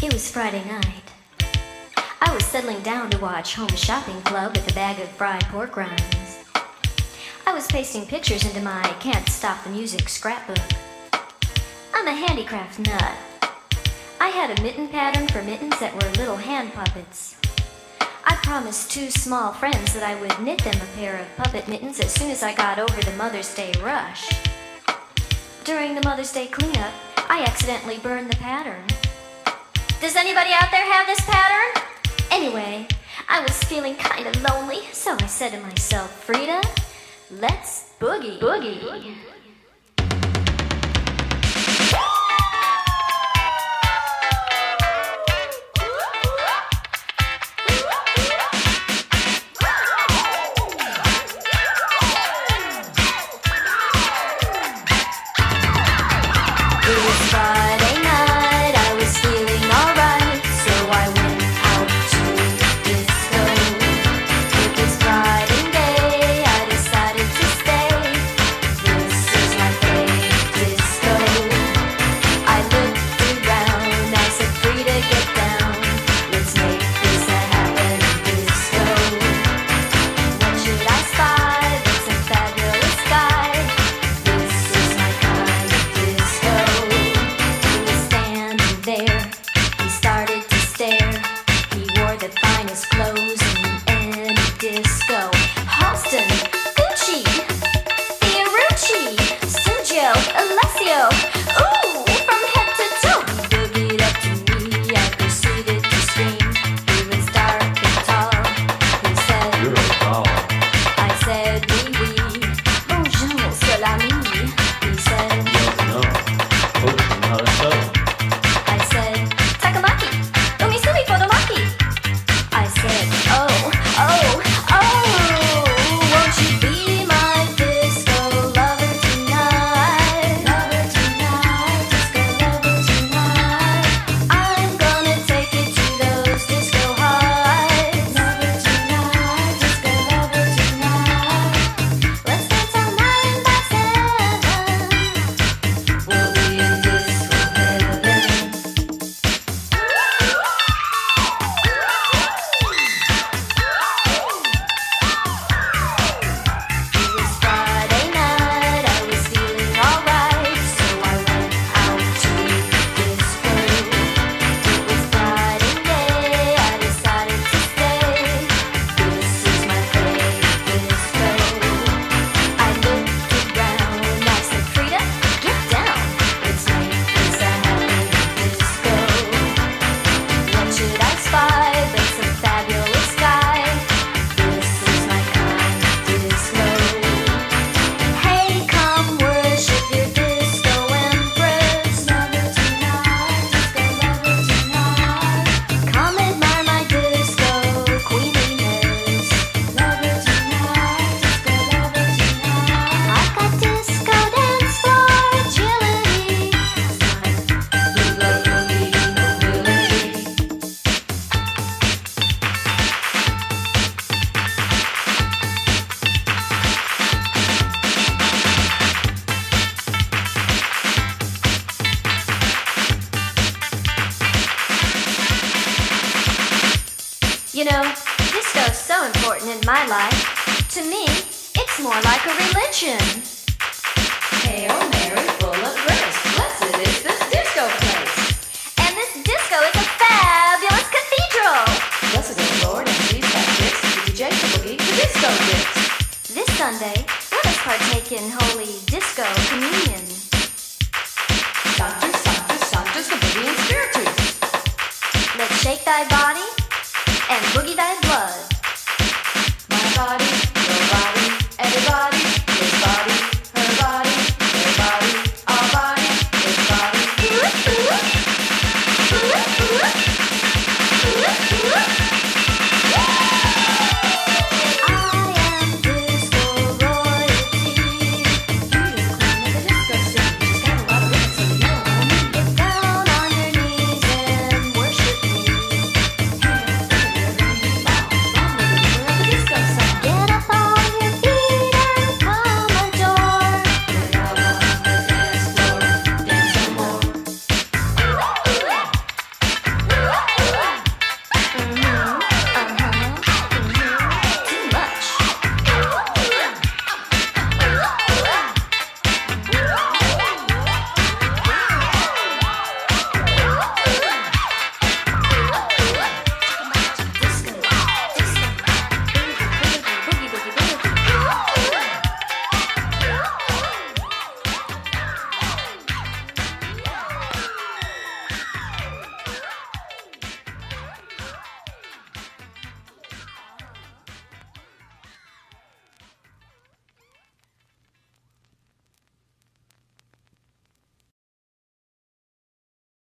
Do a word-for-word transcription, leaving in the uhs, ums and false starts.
It was Friday night. I was settling down to watch Home Shopping Club with a bag of fried pork rinds. I was pasting pictures into my Can't Stop the Music scrapbook. I'm a handicraft nut. I had a mitten pattern for mittens that were little hand puppets. I promised two small friends that I would knit them a pair of puppet mittens as soon as I got over the Mother's Day rush. During the Mother's Day cleanup, I accidentally burned the pattern. Does anybody out there have this pattern? Anyway, I was feeling kind of lonely, so I said to myself, Frida, let's boogie. Boogie. boogie. You know, disco's so important in my life. To me, it's more like a religion. Hail Mary, full of grace, blessed is this disco place. And this disco is a fabulous cathedral. Blessed is the Lord, and these have gifts to D J to boogie the disco gifts. This Sunday, let us partake in holy disco communion. Sanctus, Sanctus, Sanctus, the boogie and spiritus. Let's shake thy body and boogie thy blood. My body, your body, everybody.